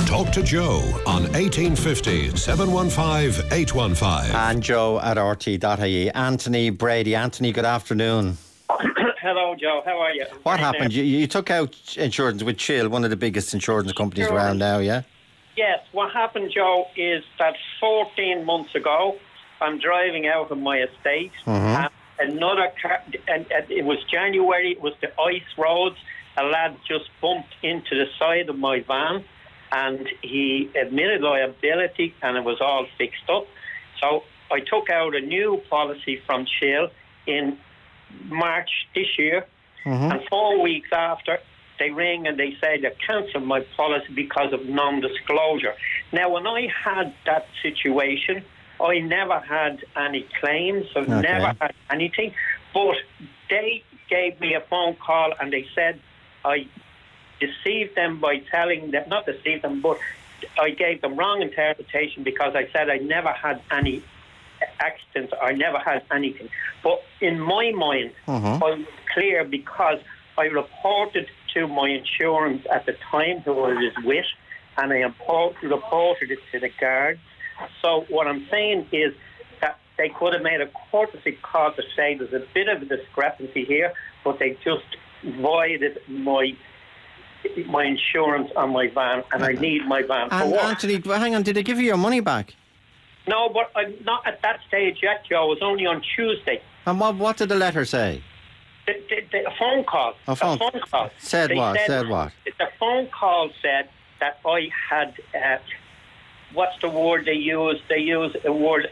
Talk to Joe on 1850 715 815. And Joe at RT.ie. Anthony Brady. Anthony, good afternoon. Hello, Joe. How are you? What happened? You took out insurance with Chill, one of the biggest insurance companies around now, yeah? Yes. What happened, Joe, is that 14 months ago, I'm driving out of my estate. And another car, and it was January, it was the ice roads. A lad just bumped into the side of my van, and he admitted liability, and it was all fixed up. So I took out a new policy from Chill in March this year, and 4 weeks after, they ring and they say they cancelled my policy because of non-disclosure. Now, when I had that situation, I never had any claims. I've never had anything. But they gave me a phone call and they said I deceived them by telling them, not deceived them, but I gave them wrong interpretation because I said I never had any accidents, I never had anything. But in my mind, I was clear because I reported to my insurance at the time who I was with, and I reported it to the guards. So what I'm saying is that they could have made a courtesy call to say there's a bit of a discrepancy here, but they just voided my insurance on my van, and I need my van for work. Anthony, hang on, did they give you your money back? No, but I'm not at that stage yet, Joe. It was only on Tuesday. And what did the letter say? A phone call. A phone call. Said what? The phone call said that I had, what's the word they use? They use a word,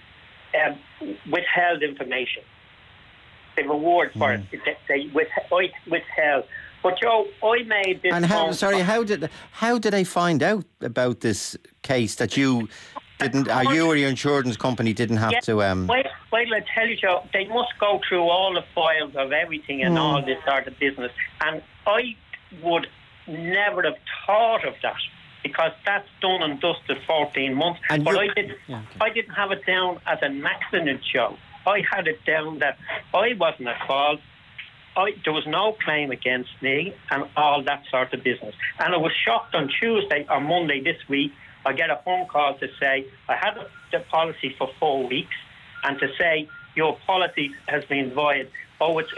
withheld information. They have a word for it. They withheld. But Joe, I made this. And how did they find out about this case that you didn't? You or your insurance company didn't have to? Wait, I tell you, Joe. They must go through all the files of everything and all this sort of business. And I would never have thought of that because that's done and dusted 14 months. But I didn't have it down as an accident, Joe. I had it down that I wasn't at fault. There was no claim against me and all that sort of business. And I was shocked on Tuesday or Monday this week. I get a phone call to say I had the policy for 4 weeks and to say your policy has been void. Oh, it's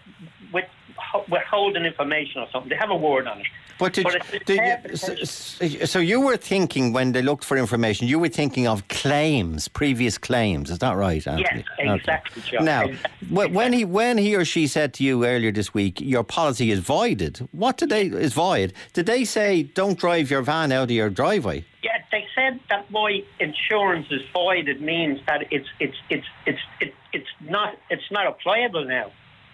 withholding information or something. They have a word on it. But so you were thinking when they looked for information, you were thinking of claims, previous claims. Is that right, Anthony? Yes, exactly, John. Now, when he or she said to you earlier this week, your policy is voided, is void? Did they say don't drive your van out of your driveway? Yeah, they said that my insurance is voided means that it's not applicable now.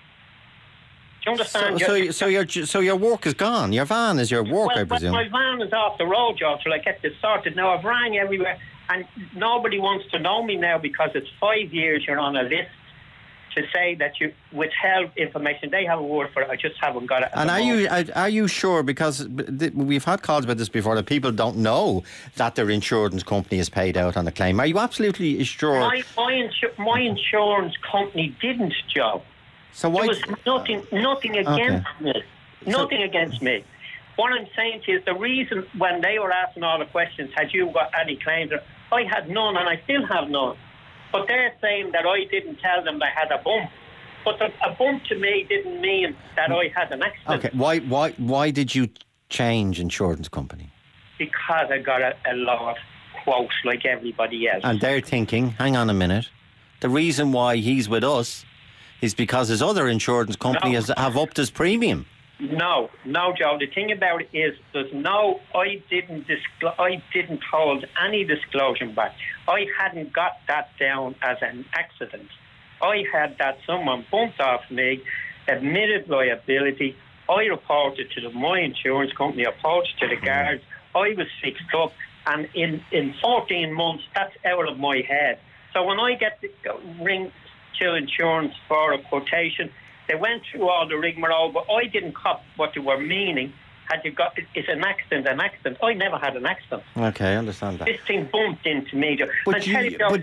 Do you understand? So your work is gone. Your van is your work, I presume. My van is off the road, Joe, till I get this sorted. Now I've rang everywhere, and nobody wants to know me now because it's 5 years you're on a list to say that you withheld information. They have a word for it. I just haven't got it. And are you sure? Because we've had calls about this before that people don't know that their insurance company is paid out on a claim. Are you absolutely sure? My insurance company didn't, Joe. So why? There was nothing against me. Nothing against me. What I'm saying to you is the reason when they were asking all the questions, had you got any claims? I had none, and I still have none. But they're saying that I didn't tell them they had a bump. But a bump to me didn't mean that I had an accident. Okay, why did you change insurance company? Because I got a lot of quotes like everybody else. And they're thinking, hang on a minute, the reason why he's with us is because his other insurance company have upped his premium. No, Joe. The thing about it is, I didn't hold any disclosure back. I hadn't got that down as an accident. I had that someone bumped off me, admitted liability. I reported to my insurance company, I reported to the guards. I was fixed up, and in 14 months, that's out of my head. So when I get the ring to insurance for a quotation, they went through all the rigmarole, but I didn't cop what they were meaning. Had you got it's an accident? I never had an accident. Okay, I understand that. This thing bumped into me. But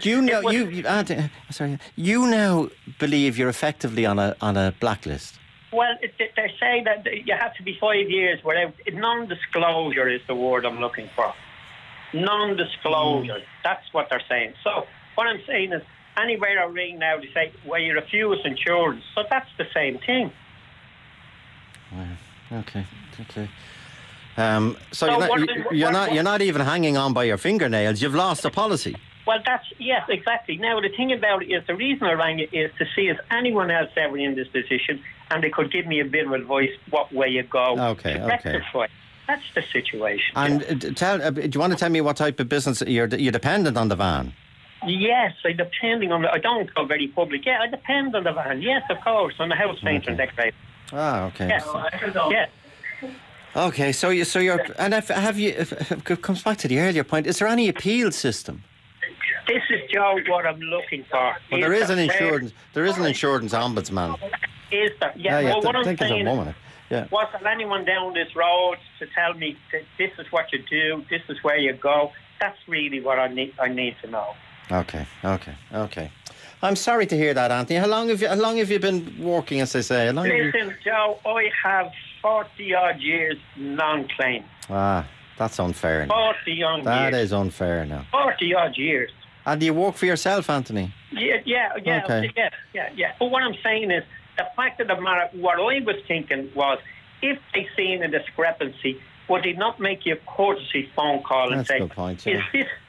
you now believe you're effectively on a blacklist. Well, they say that you have to be 5 years without... Non-disclosure is the word I'm looking for. Non-disclosure. That's what they're saying. So what I'm saying is, anywhere I ring now, they say, well, you refuse insurance. So that's the same thing. Okay. So you're not even hanging on by your fingernails. You've lost the policy. Well, yes, exactly. Now, the thing about it is, the reason I rang it is to see if anyone else ever in this position, and they could give me a bit of advice what way you go. Okay. Rectify. That's the situation. And do you want to tell me what type of business you're dependent on the van? Yes, I don't go very public. Yeah, I depend on the van. Yes, of course. I'm a house painter and decorator. Ah, okay. Yeah. Okay, so you're, and have you? It comes back to the earlier point. Is there any appeal system? This is, Joe, what I'm looking for. Well, there is an insurance ombudsman. Is there? Yeah. Yeah, well, what I'm saying is, yeah. Was there anyone down this road to tell me that this is what you do, this is where you go? That's really what I need to know. Okay. I'm sorry to hear that, Anthony. How long have you been working, as they say? Listen, Joe, I have 40 odd years non-claim. Ah, that's unfair now. 40 odd years. That is unfair now. 40 odd years. And do you work for yourself, Anthony? Yeah. Okay. Yeah. But what I'm saying is, the fact of the matter, what I was thinking was, if they seen a discrepancy, would they not make you a courtesy phone call and say, good point, yeah.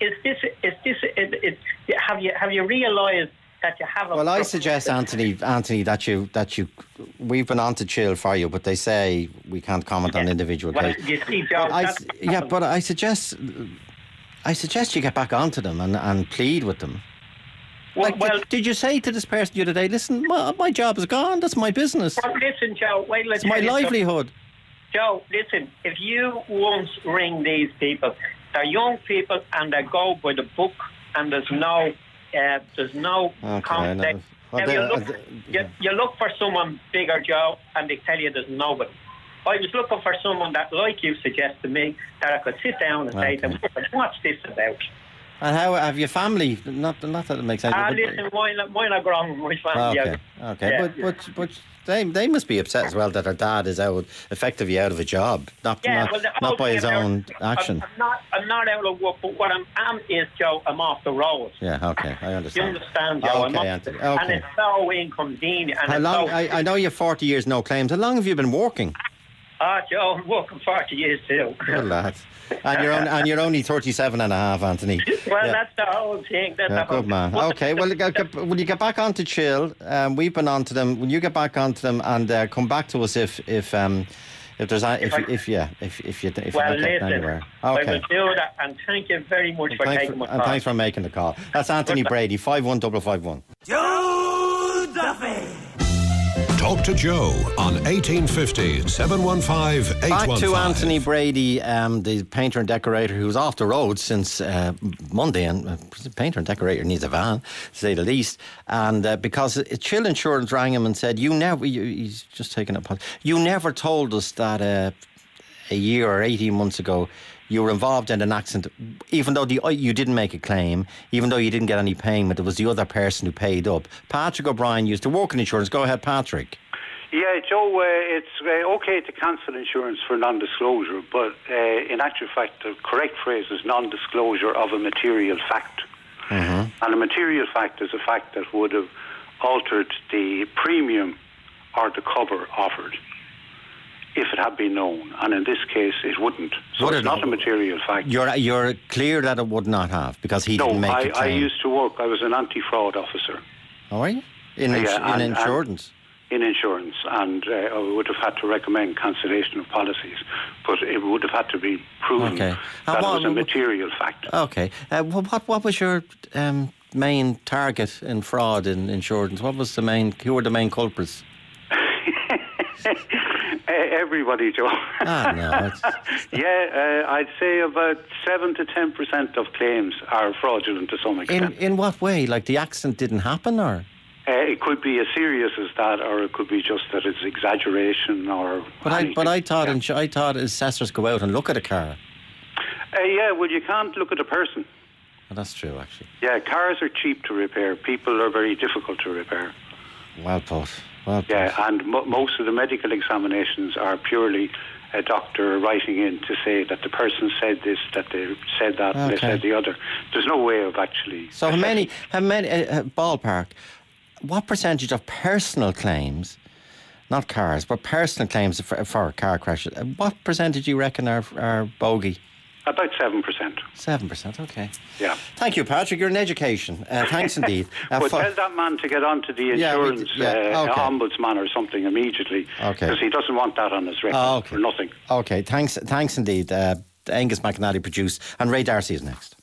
have you realised that you have a... Well, I suggest, Anthony, that you we've been on to chill for you, but they say we can't comment on individual cases. You see, Joe, but I suggest you get back onto them and plead with them. Well, did you say to this person the other day, listen, my job is gone, that's my business. Well, listen, Joe, it's my livelihood. Joe, listen, if you once ring these people, they're young people and they go by the book, and there's no context. You look for someone bigger, Joe, and they tell you there's nobody. I was looking for someone that, like you suggest to me, that I could sit down and say to them, what's this about? And how have your family? Not that it makes sense. Listen, mine are grown. My family. Okay. Yeah. But they must be upset as well that their dad is effectively out of a job, not by his own action. I'm not out of work, but what I am is, Joe, I'm off the road. Yeah. Okay, I understand. You understand, Joe? Okay, Anthony. Okay. And it's so inconvenient. How long? I know you've 40 years no claims. How long have you been working? Joe, I'm working 40 years too. Good lad. And you're only 37 and a half, Anthony. Well, that's the whole thing. Good man. Okay, well, will you get back on to chill? We've been on to them. Will you get back on to them and come back to us if you're not getting anywhere? Okay. I will do that, and thank you very much for taking my call. And thanks for making the call. That's Anthony Brady, 51551. Joe Duffy. Talk to Joe on 1850 715 815. Back to Anthony Brady, the painter and decorator who's off the road since Monday, and the painter and decorator needs a van, to say the least. And because Chill Insurance rang him and said, he's just taking it. You never told us that a year or 18 months ago you were involved in an accident, even though you didn't make a claim, even though you didn't get any payment. It was the other person who paid up. Patrick O'Brien used to work in insurance. Go ahead, Patrick. Yeah, Joe, it's okay to cancel insurance for non-disclosure, but in actual fact, the correct phrase is non-disclosure of a material fact. Mm-hmm. And a material fact is a fact that would have altered the premium or the cover offered if it had been known, and in this case it wouldn't. So it's not a material fact. You're clear that it would not have, because he didn't make a claim. I used to work, I was an anti-fraud officer. Oh, are you? In insurance? In insurance, and I would have had to recommend cancellation of policies, but it would have had to be proven that it was a material fact. Okay. What was your main target in fraud in insurance? Who were the main culprits? Everybody, Joe. No. Yeah, I'd say about 7 to 10% of claims are fraudulent to some extent. In what way? Like the accident didn't happen, or? It could be as serious as that, or it could be just that it's exaggeration, or. But I thought assessors go out and look at a car. Yeah, well, you can't look at a person. Well, that's true, actually. Yeah, cars are cheap to repair. People are very difficult to repair. Well put. Well, yeah, and most of the medical examinations are purely a doctor writing in to say that the person said this, that they said that, and they said the other. There's no way of actually... So how many ballpark, what percentage of personal claims, not cars, but personal claims for car crashes, what percentage do you reckon are bogey? About 7%. 7%, okay. Yeah. Thank you, Patrick. You're an education. Thanks indeed. But tell that man to get onto the insurance ombudsman or something immediately. Okay. Because he doesn't want that on his record for nothing. Okay, thanks indeed. Angus McAnally produced, and Ray Darcy is next.